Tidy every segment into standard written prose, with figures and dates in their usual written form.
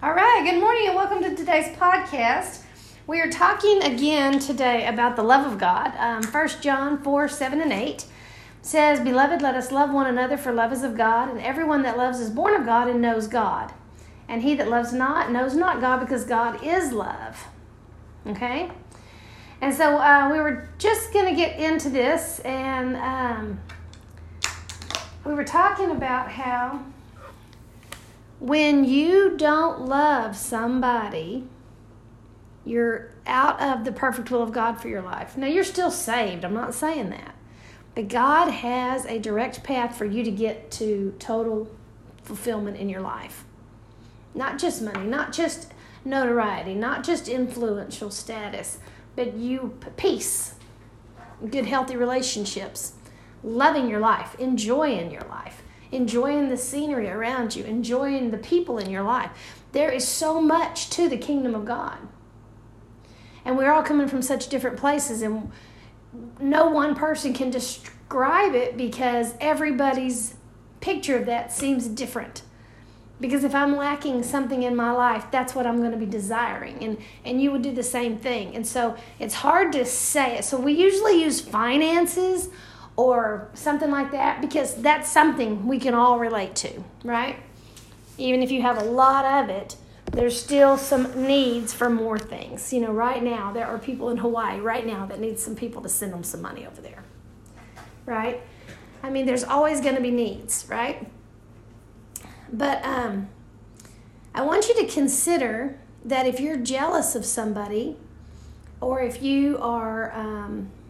All right, good morning and welcome to today's podcast. We are talking again today about the love of God. 1 John 4, 7 and 8 says, "Beloved, let us love one another, for love is of God, and everyone that loves is born of God and knows God. And he that loves not knows not God, because God is love." Okay? And so we were just going to get into this, and we were talking about how when you don't love somebody, you're out of the perfect will of God for your life. Now, you're still saved. I'm not saying that. But God has a direct path for you to get to total fulfillment in your life. Not just money, not just notoriety, not just influential status, but peace, good, healthy relationships, loving your life, enjoying your life, enjoying the scenery around you, enjoying the people in your life. There is so much to the kingdom of God. And we're all coming from such different places, and no one person can describe it because everybody's picture of that seems different. Because if I'm lacking something in my life, that's what I'm going to be desiring. And you would do the same thing. And so it's hard to say it. So we usually use finances or something like that, because that's something we can all relate to, right? Even if you have a lot of it, there's still some needs for more things. You know, right now, there are people in Hawaii right now that need some people to send them some money over there, right? I mean, there's always going to be needs, right? But I want you to consider that if you're jealous of somebody, or if you are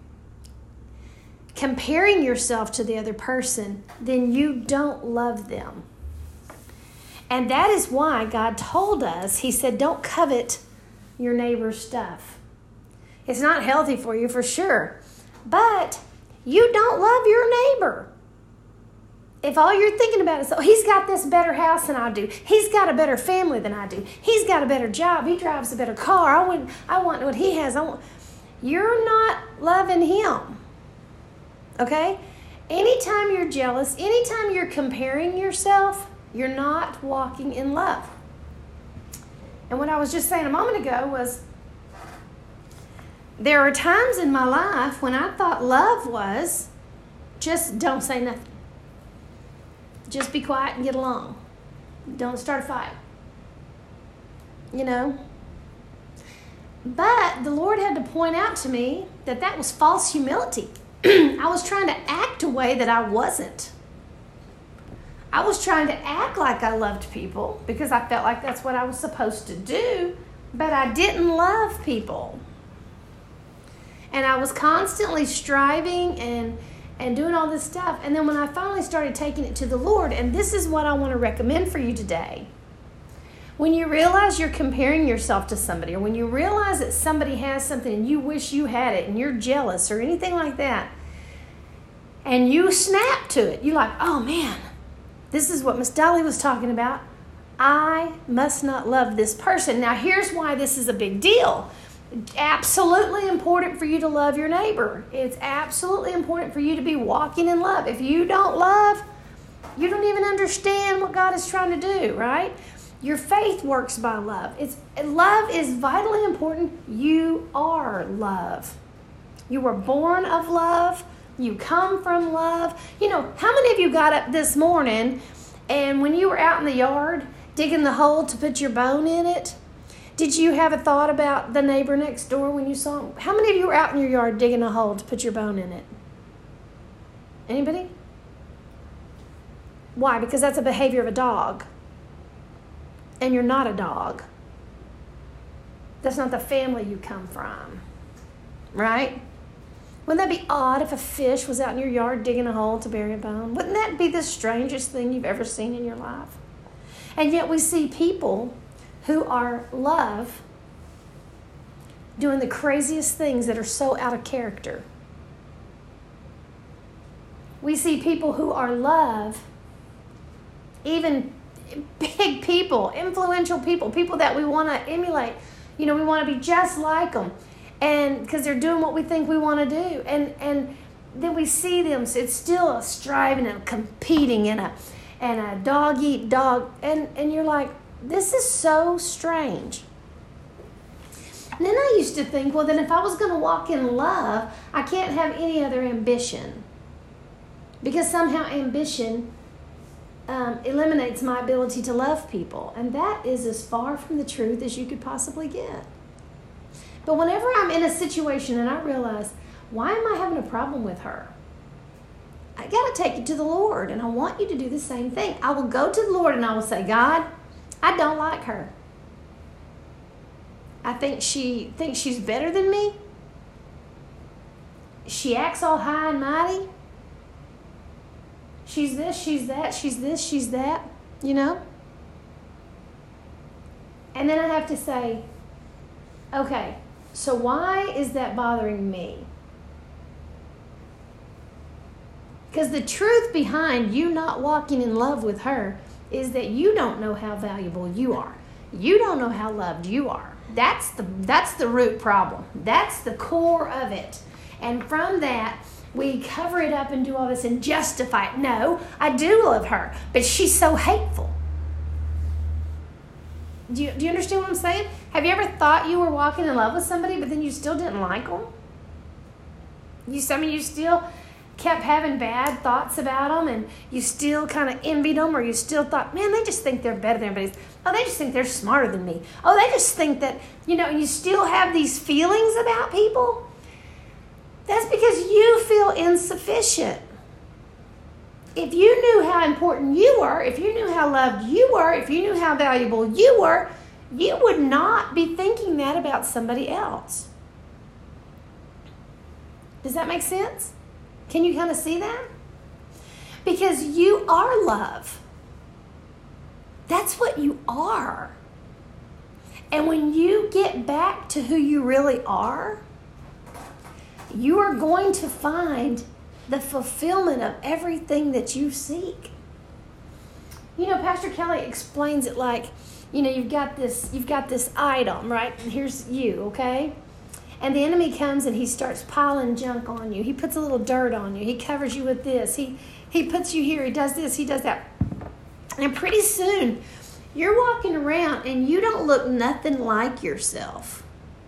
comparing yourself to the other person, then you don't love them. And that is why God told us, he said, don't covet your neighbor's stuff. It's not healthy for you, for sure. But you don't love your neighbor. If all you're thinking about is, oh, he's got this better house than I do. He's got a better family than I do. He's got a better job. He drives a better car. I want what he has. You're not loving him. Okay? Anytime you're jealous, anytime you're comparing yourself, you're not walking in love. And what I was just saying a moment ago was, there are times in my life when I thought love was just don't say nothing. Just be quiet and get along. Don't start a fight. You know? But the Lord had to point out to me that that was false humility. I was trying to act a way that I wasn't. I was trying to act like I loved people because I felt like that's what I was supposed to do, but I didn't love people. And I was constantly striving and doing all this stuff. And then when I finally started taking it to the Lord, and this is what I want to recommend for you today. When you realize you're comparing yourself to somebody, or when you realize that somebody has something and you wish you had it and you're jealous or anything like that, and you snap to it, you're like, oh man, this is what Miss Dolly was talking about. I must not love this person. Now here's why this is a big deal. Absolutely important for you to love your neighbor. It's absolutely important for you to be walking in love. If you don't love, you don't even understand what God is trying to do, right? Your faith works by love. Love is vitally important. You are love. You were born of love. You come from love. You know, how many of you got up this morning and when you were out in the yard digging the hole to put your bone in it, did you have a thought about the neighbor next door when you saw him? How many of you were out in your yard digging a hole to put your bone in it? Anybody? Why? Because that's a behavior of a dog. And you're not a dog. That's not the family you come from. Right? Wouldn't that be odd if a fish was out in your yard digging a hole to bury a bone? Wouldn't that be the strangest thing you've ever seen in your life? And yet we see people who are love doing the craziest things that are so out of character. We see people who are love, even big people, influential people, people that we want to emulate. You know, we want to be just like them, and because they're doing what we think we want to do, and then we see them. So it's still a striving and competing and a dog eat dog, and you're like, this is so strange. And then I used to think, well, then if I was going to walk in love, I can't have any other ambition. Because somehow ambition eliminates my ability to love people. And that is as far from the truth as you could possibly get. But whenever I'm in a situation and I realize, why am I having a problem with her? I got to take it to the Lord, and I want you to do the same thing. I will go to the Lord and I will say, God, I don't like her. I think she thinks she's better than me. She acts all high and mighty. She's this, she's that, she's this, she's that, you know? And then I have to say, okay, so why is that bothering me? Because the truth behind you not walking in love with her is that you don't know how valuable you are. You don't know how loved you are. That's the root problem. That's the core of it. And from that, we cover it up and do all this and justify it. No, I do love her, but she's so hateful. Do you understand what I'm saying? Have you ever thought you were walking in love with somebody, but then you still didn't like them? You still kept having bad thoughts about them, and you still kind of envied them, or you still thought, man, they just think they're better than everybody. Oh, they just think they're smarter than me. Oh, they just think that, you still have these feelings about people. That's because you feel insufficient. If you knew how important you were, if you knew how loved you were, if you knew how valuable you were, you would not be thinking that about somebody else. Does that make sense? Can you kind of see that? Because you are love. That's what you are. And when you get back to who you really are, you are going to find the fulfillment of everything that you seek. Pastor Kelly explains it like, you've got this item, right? And here's you, okay? And the enemy comes and he starts piling junk on you. He puts a little dirt on you. He covers you with this. He puts you here. He does this. He does that. And pretty soon, you're walking around and you don't look nothing like yourself.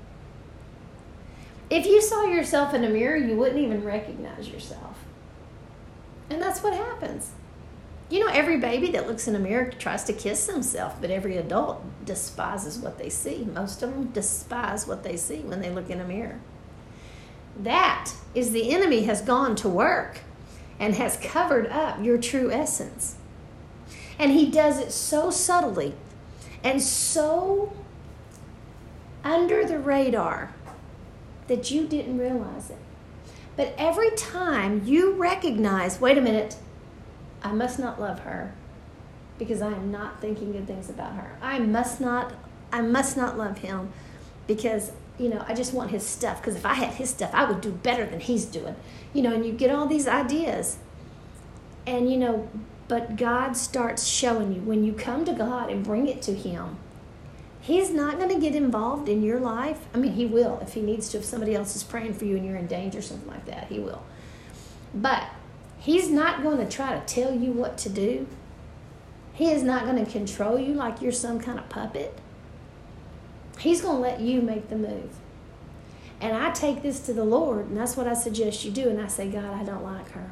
If you saw yourself in a mirror, you wouldn't even recognize yourself. And that's what happens. Every baby that looks in a mirror tries to kiss themselves, but every adult despises what they see. Most of them despise what they see when they look in a mirror. That is the enemy has gone to work and has covered up your true essence. And he does it so subtly and so under the radar that you didn't realize it. But every time you recognize, wait a minute, I must not love her because I am not thinking good things about her. I must not love him because, I just want his stuff, because if I had his stuff, I would do better than he's doing. And you get all these ideas. And, but God starts showing you, when you come to God and bring it to him, he's not going to get involved in your life. I mean, he will if he needs to. If somebody else is praying for you and you're in danger or something like that, he will. But he's not going to try to tell you what to do. He is not going to control you like you're some kind of puppet. He's going to let you make the move. And I take this to the Lord, and that's what I suggest you do. And I say, God, I don't like her.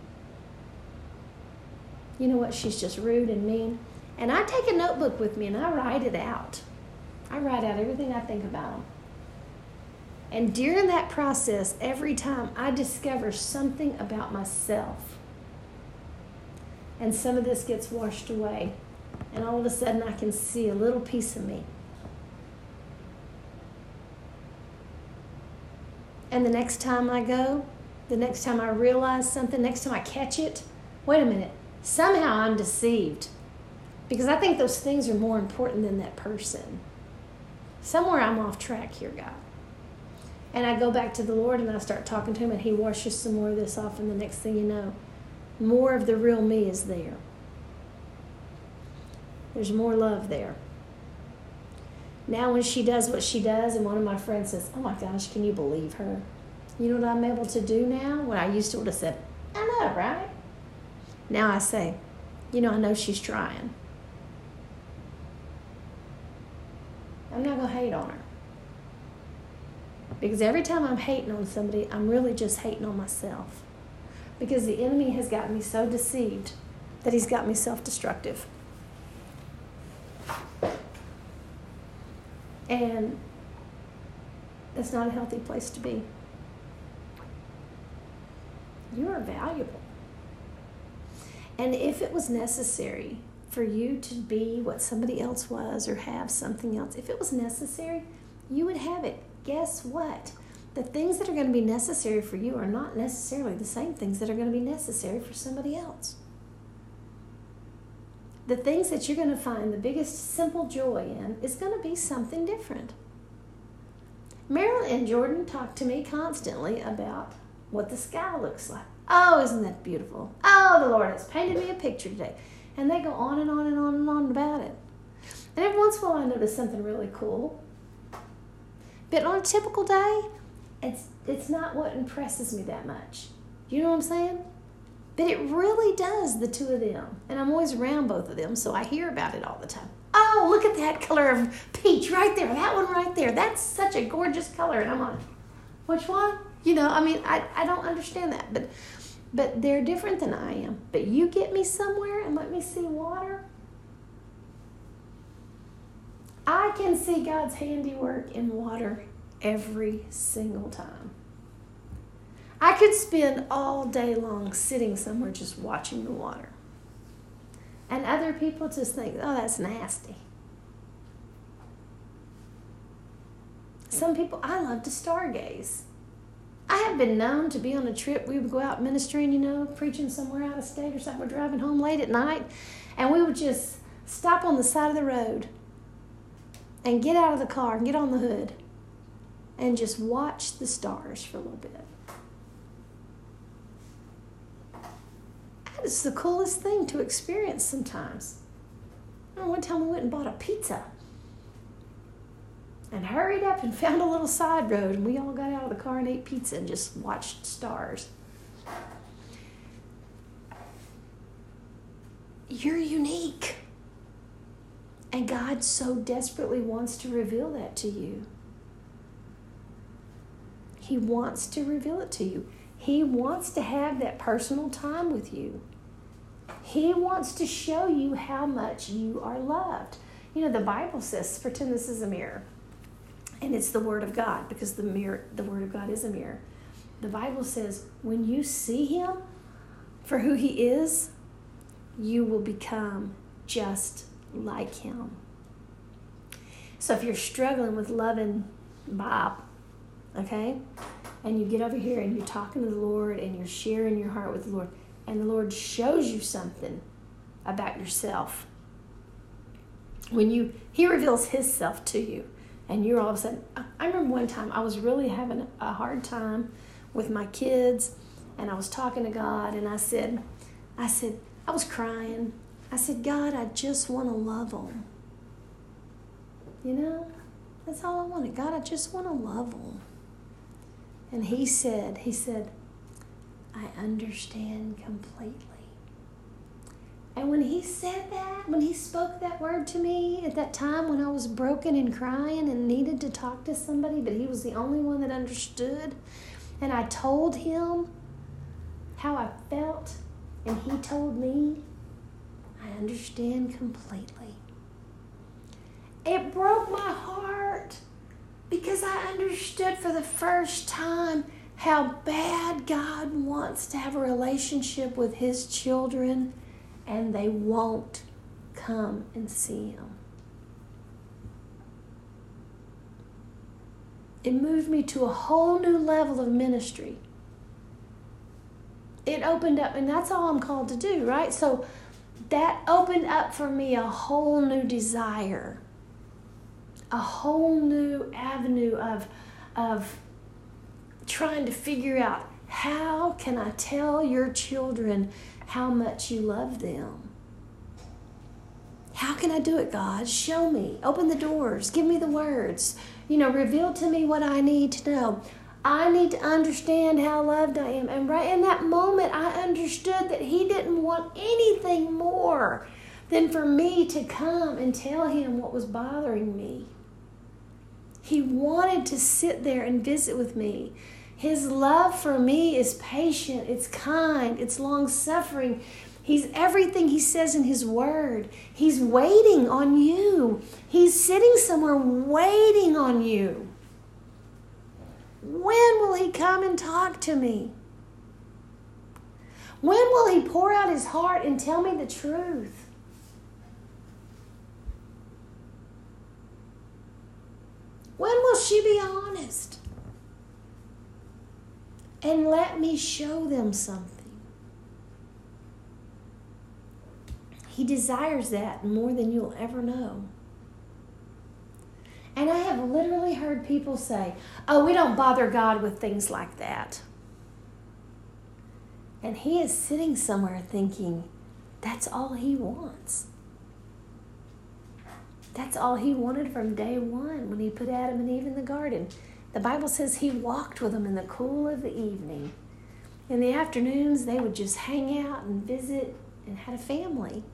You know what? She's just rude and mean. And I take a notebook with me, and I write it out. I write out everything I think about them. And during that process, every time I discover something about myself, and some of this gets washed away, and all of a sudden I can see a little piece of me. And the next time I go, the next time I realize something, next time I catch it, wait a minute, somehow I'm deceived. Because I think those things are more important than that person. Somewhere I'm off track here, God. And I go back to the Lord and I start talking to him, and he washes some more of this off, and the next thing you know, more of the real me is there. There's more love there. Now when she does what she does, and one of my friends says, oh my gosh, can you believe her? You know what I'm able to do now? When I used to would have said, I know, right? Now I say, I know she's trying. I'm not going to hate on her. Because every time I'm hating on somebody, I'm really just hating on myself. Because the enemy has got me so deceived that he's got me self-destructive. And that's not a healthy place to be. You are valuable. And if it was necessary for you to be what somebody else was or have something else, if it was necessary, you would have it. Guess what? The things that are going to be necessary for you are not necessarily the same things that are going to be necessary for somebody else. The things that you're going to find the biggest simple joy in is going to be something different. Marilyn and Jordan talk to me constantly about what the sky looks like. Oh, isn't that beautiful? Oh, the Lord has painted me a picture today. And they go on and on and on and on about it. And every once in a while I notice something really cool. But on a typical day, it's not what impresses me that much. You know what I'm saying? But it really does, the two of them. And I'm always around both of them, so I hear about it all the time. Oh, look at that color of peach right there. That one right there. That's such a gorgeous color. And I'm like, which one? You know, I mean, I don't understand that. But they're different than I am. But you get me somewhere and let me see water. I can see God's handiwork in water every single time. I could spend all day long sitting somewhere just watching the water. And other people just think, oh, that's nasty. Some people, I love to stargaze. I have been known to be on a trip. We would go out ministering, you know, preaching somewhere out of state or something. We're driving home late at night. And we would just stop on the side of the road and get out of the car and get on the hood and just watch the stars for a little bit. It's the coolest thing to experience sometimes. One time we went and bought a pizza and hurried up and found a little side road, and we all got out of the car and ate pizza and just watched stars. You're unique. And God so desperately wants to reveal that to you. He wants to reveal it to you. He wants to have that personal time with you. He wants to show you how much you are loved. You know, the Bible says, pretend this is a mirror. And it's the Word of God, because the Word of God is a mirror. The Bible says, when you see Him for who He is, you will become just like Him. So if you're struggling with loving Bob, okay, and you get over here and you're talking to the Lord and you're sharing your heart with the Lord, and the Lord shows you something about yourself, He reveals His self to you, and you're all of a sudden, I remember one time I was really having a hard time with my kids, and I was talking to God, and I said, I was crying. I said, God, I just want to love them. You know, that's all I wanted. God, I just want to love them. And He said, I understand completely. And when He said that, when He spoke that word to me at that time when I was broken and crying and needed to talk to somebody, but He was the only one that understood, and I told Him how I felt, and He told me, I understand completely. It broke my heart because I understood for the first time how bad God wants to have a relationship with His children, and they won't come and see Him. It moved me to a whole new level of ministry. It opened up, and that's all I'm called to do, right? So that opened up for me a whole new desire, a whole new avenue of trying to figure out, how can I tell your children how much you love them? How can I do it, God? Show me. Open the doors. Give me the words. You know, reveal to me what I need to know. I need to understand how loved I am. And right in that moment, I understood that He didn't want anything more than for me to come and tell Him what was bothering me. He wanted to sit there and visit with me. His love for me is patient, it's kind, it's long-suffering. He's everything he says in his word. He's waiting on you. He's sitting somewhere waiting on you. When will he come and talk to me? When will he pour out his heart and tell me the truth? When will she be honest? And let me show them something. He desires that more than you'll ever know. And I have literally heard people say, oh, we don't bother God with things like that. And he is sitting somewhere thinking, that's all he wants. That's all he wanted from day one when he put Adam and Eve in the garden. The Bible says he walked with them in the cool of the evening. In the afternoons, they would just hang out and visit and had a family.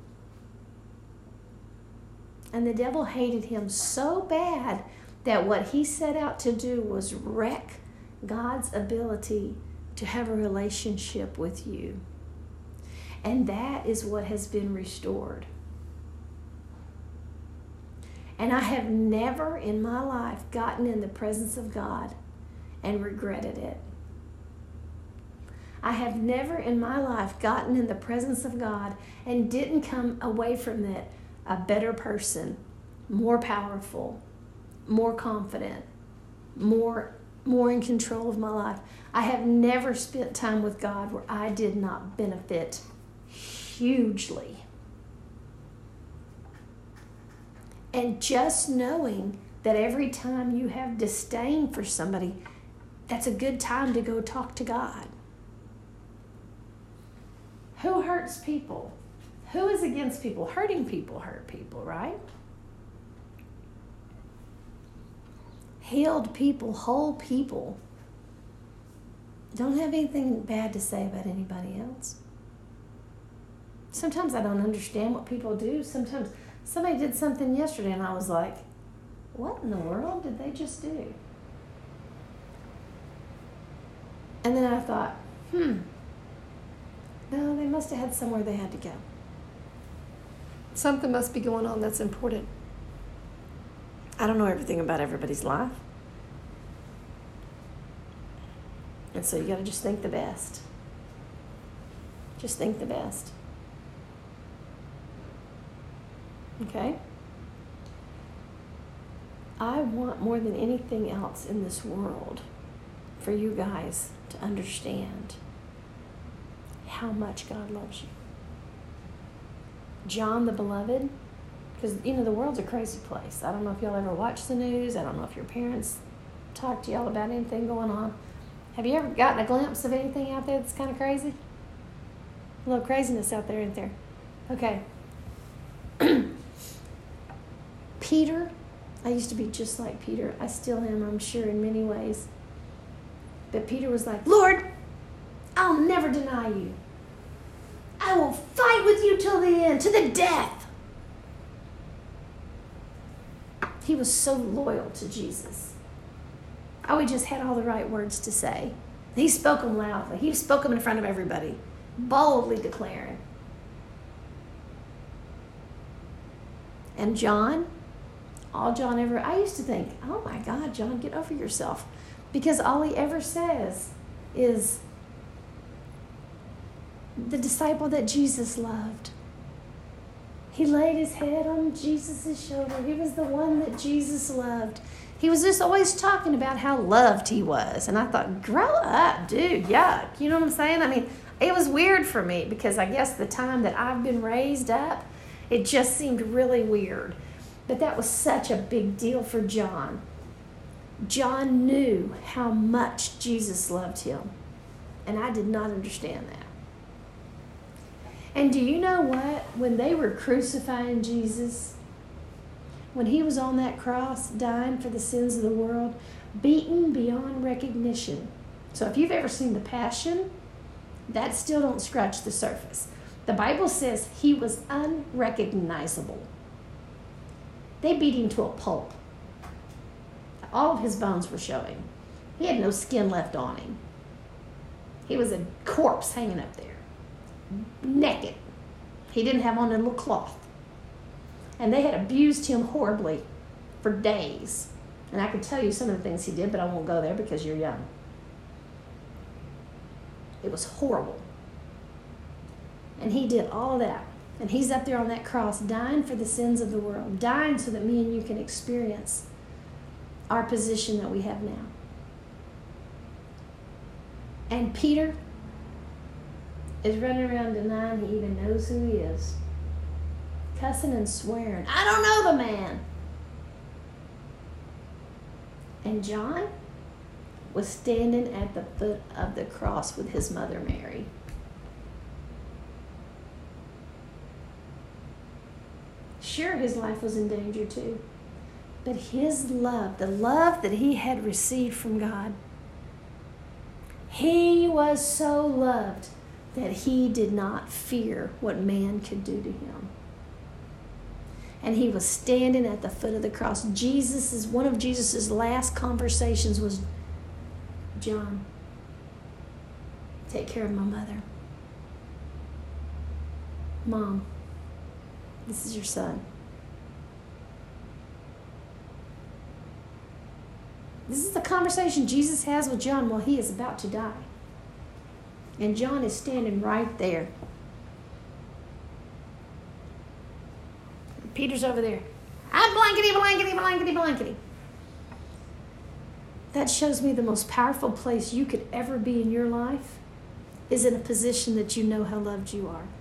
And the devil hated him so bad that what he set out to do was wreck God's ability to have a relationship with you. And that is what has been restored. And I have never in my life gotten in the presence of God and regretted it. I have never in my life gotten in the presence of God and didn't come away from it a better person, more powerful, more confident, more in control of my life. I have never spent time with God where I did not benefit hugely. And just knowing that every time you have disdain for somebody, that's a good time to go talk to God. Who hurts people? Who is against people? Hurting people hurt people, right? Healed people, whole people, don't have anything bad to say about anybody else. Sometimes I don't understand what people do. Sometimes somebody did something yesterday and I was like, what in the world did they just do? And then I thought, no, they must have had somewhere they had to go. Something must be going on that's important. I don't know everything about everybody's life. And so you got to just think the best. Just think the best. Okay? I want more than anything else in this world for you guys to understand how much God loves you. John the Beloved, because, the world's a crazy place. I don't know if y'all ever watch the news. I don't know if your parents talk to y'all about anything going on. Have you ever gotten a glimpse of anything out there that's kind of crazy? A little craziness out there, isn't there? Okay. Peter, I used to be just like Peter. I still am, I'm sure, in many ways. But Peter was like, Lord, I'll never deny you. I will fight with you till the end, to the death. He was so loyal to Jesus. Oh, he just had all the right words to say. He spoke them loudly. He spoke them in front of everybody, boldly declaring. And John, all John ever, I used to think, oh my God, John, get over yourself. Because all he ever says is the disciple that Jesus loved. He laid his head on Jesus' shoulder. He was the one that Jesus loved. He was just always talking about how loved he was. And I thought, grow up, dude, yuck. You know what I'm saying? I mean, it was weird for me because I guess the time that I've been raised up, it just seemed really weird. But that was such a big deal for John. John knew how much Jesus loved him. And I did not understand that. And do you know what? When they were crucifying Jesus, when he was on that cross, dying for the sins of the world, beaten beyond recognition. So if you've ever seen The Passion, that still don't scratch the surface. The Bible says he was unrecognizable. They beat him to a pulp. A All of his bones were showing. He had no skin left on him. He was a corpse hanging up there, naked. He didn't have on a little cloth. And they had abused him horribly for days. And I could tell you some of the things he did, but I won't go there because you're young. It was horrible. And he did all of that. And he's up there on that cross dying for the sins of the world, dying so that me and you can experience our position that we have now. And Peter is running around denying he even knows who he is. Cussing and swearing, I don't know the man. And John was standing at the foot of the cross with his mother Mary. Sure, his life was in danger too. But his love, the love that he had received from God, he was so loved that he did not fear what man could do to him. And he was standing at the foot of the cross. One of Jesus' last conversations was, John, take care of my mother. Mom, this is your son. This is the conversation Jesus has with John while he is about to die. And John is standing right there. Peter's over there. I'm blankety, blankety, blankety, blankety. That shows me the most powerful place you could ever be in your life is in a position that you know how loved you are.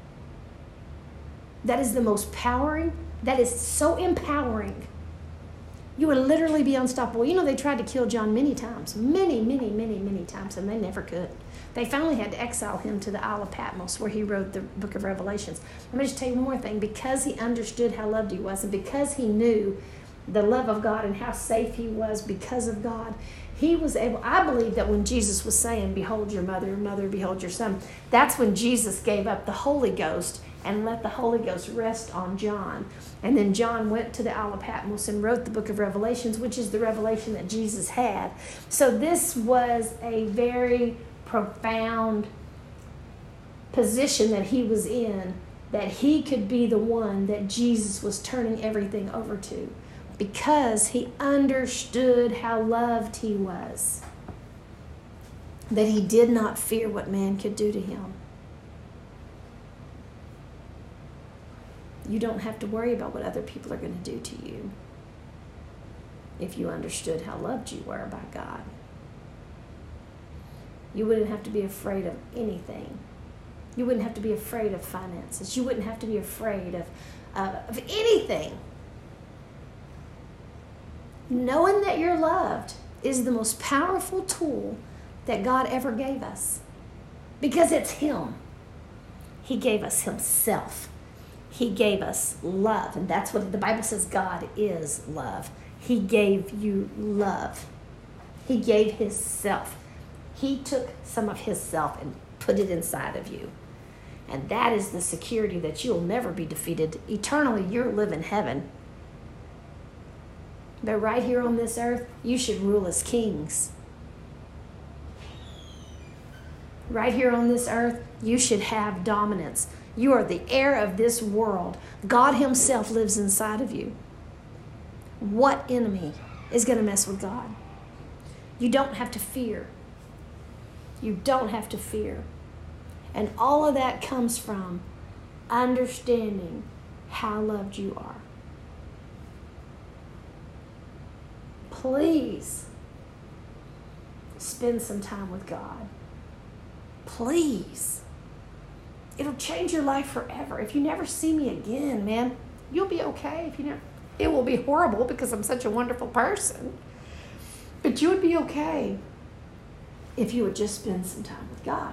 That is the most powering. That is so empowering. You would literally be unstoppable. You know, they tried to kill John many times. Many, many, many, many times, and they never could. They finally had to exile him to the Isle of Patmos where he wrote the book of Revelations. Let me just tell you one more thing. Because he understood how loved he was and because he knew the love of God and how safe he was because of God, he was able, I believe that when Jesus was saying, behold your mother, behold your son, that's when Jesus gave up the Holy Ghost and let the Holy Ghost rest on John. And then John went to the Isle of Patmos and wrote the book of Revelations, which is the revelation that Jesus had. So this was a very profound position that he was in, that he could be the one that Jesus was turning everything over to because he understood how loved he was, that he did not fear what man could do to him. You don't have to worry about what other people are going to do to you if you understood how loved you were by God. You wouldn't have to be afraid of anything. You wouldn't have to be afraid of finances. You wouldn't have to be afraid of anything. Knowing that you're loved is the most powerful tool that God ever gave us because it's Him. He gave us Himself. He gave us love, and that's what the Bible says. God is love. He gave you love. He gave His self. He took some of His self and put it inside of you. And that is the security that you'll never be defeated. Eternally, you'll live in heaven. But right here on this earth, you should rule as kings. Right here on this earth, you should have dominance. You are the heir of this world. God Himself lives inside of you. What enemy is going to mess with God? You don't have to fear. You don't have to fear. And all of that comes from understanding how loved you are. Please spend some time with God. Please. It'll change your life forever. If you never see me again, man, you'll be okay. It will be horrible because I'm such a wonderful person. But you would be okay if you would just spend some time with God.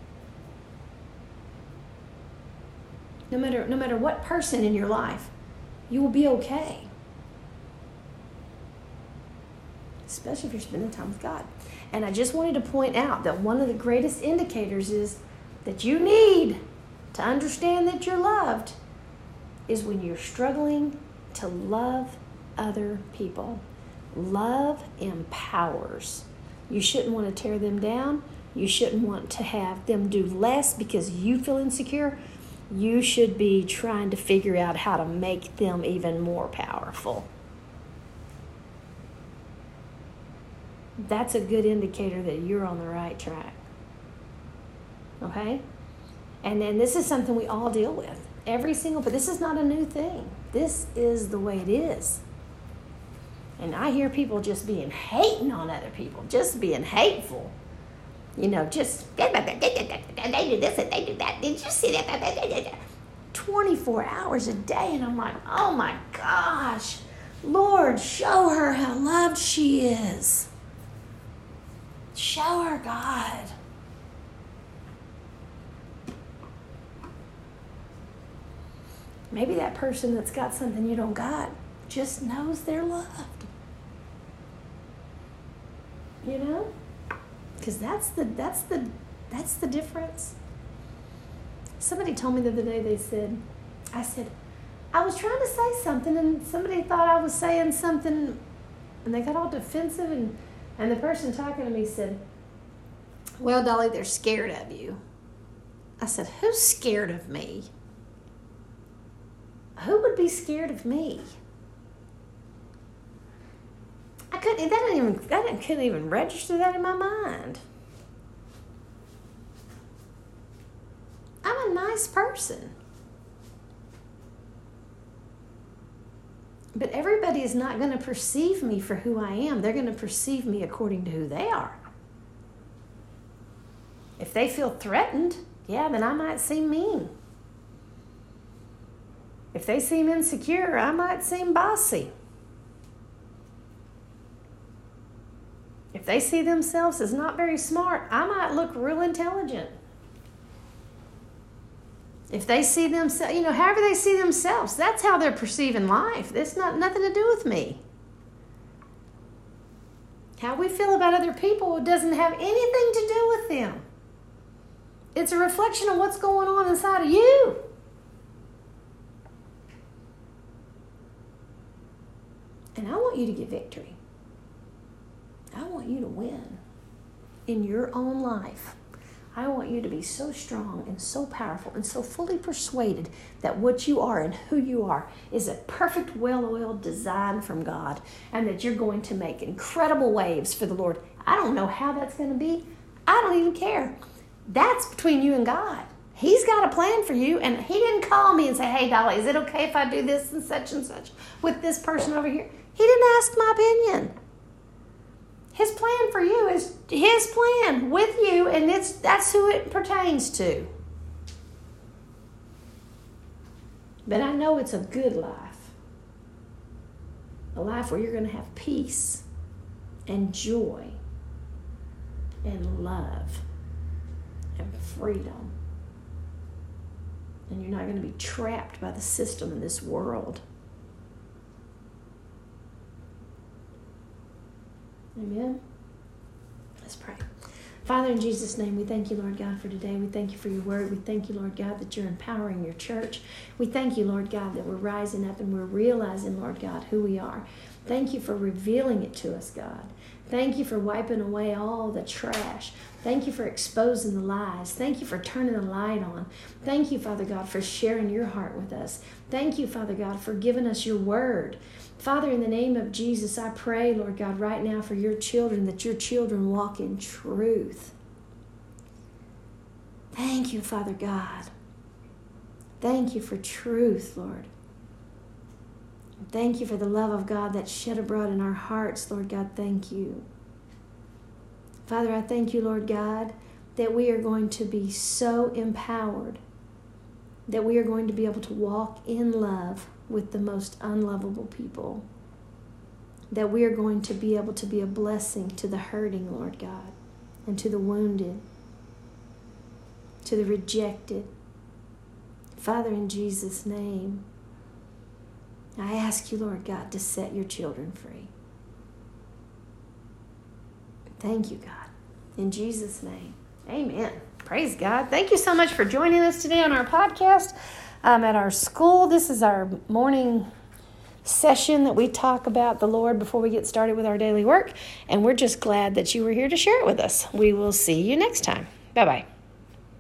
No matter what person in your life, you will be okay. Especially if you're spending time with God. And I just wanted to point out that one of the greatest indicators is that you need to understand that you're loved is when you're struggling to love other people. Love empowers. You shouldn't want to tear them down. You shouldn't want to have them do less because you feel insecure. You should be trying to figure out how to make them even more powerful. That's a good indicator that you're on the right track. Okay? And then this is something we all deal with. But this is not a new thing. This is the way it is. And I hear people just being hating on other people, just being hateful. Just, they do this and they do that. Did you see that? 24 hours a day. And I'm like, oh my gosh, Lord, show her how loved she is. Show her, God. Maybe that person that's got something you don't got just knows they're loved. Because that's the difference. Somebody told me the other day, I said, I was trying to say something and somebody thought I was saying something and they got all defensive and the person talking to me said, well, Dolly, they're scared of you. I said, who's scared of me? Who would be scared of me? Couldn't even register that in my mind. I'm a nice person. But everybody is not going to perceive me for who I am. They're going to perceive me according to who they are. If they feel threatened, then I might seem mean. If they seem insecure, I might seem bossy. If they see themselves as not very smart, I might look real intelligent. If they see themselves, however they see themselves, that's how they're perceiving life. That's nothing to do with me. How we feel about other people doesn't have anything to do with them. It's a reflection of what's going on inside of you. And I want you to get victory. I want you to win in your own life. I want you to be so strong and so powerful and so fully persuaded that what you are and who you are is a perfect, well-oiled design from God and that you're going to make incredible waves for the Lord. I don't know how that's going to be. I don't even care. That's between you and God. He's got a plan for you, and he didn't call me and say, hey, Dolly, is it okay if I do this and such with this person over here? He didn't ask my opinion. His plan for you is his plan with you, and that's who it pertains to. But I know it's a good life. A life where you're going to have peace and joy and love and freedom. And you're not going to be trapped by the system in this world. Amen. Let's pray. Father, in Jesus' name, we thank you, Lord God, for today. We thank you for your word. We thank you, Lord God, that you're empowering your church. We thank you, Lord God, that we're rising up and we're realizing, Lord God, who we are. Thank you for revealing it to us, God. Thank you for wiping away all the trash. Thank you for exposing the lies. Thank you for turning the light on. Thank you, Father God, for sharing your heart with us. Thank you, Father God, for giving us your word. Father, in the name of Jesus, I pray, Lord God, right now for your children, that your children walk in truth. Thank you, Father God. Thank you for truth, Lord. Thank you for the love of God that's shed abroad in our hearts, Lord God. Thank you. Father, I thank you, Lord God, that we are going to be so empowered, that we are going to be able to walk in love with the most unlovable people, that we are going to be able to be a blessing to the hurting, Lord God, and to the wounded, to the rejected. Father, in Jesus' name, I ask you, Lord God, to set your children free. Thank you, God. In Jesus' name, amen. Praise God. Thank you so much for joining us today on our podcast at our school. This is our morning session that we talk about the Lord before we get started with our daily work. And we're just glad that you were here to share it with us. We will see you next time. Bye-bye.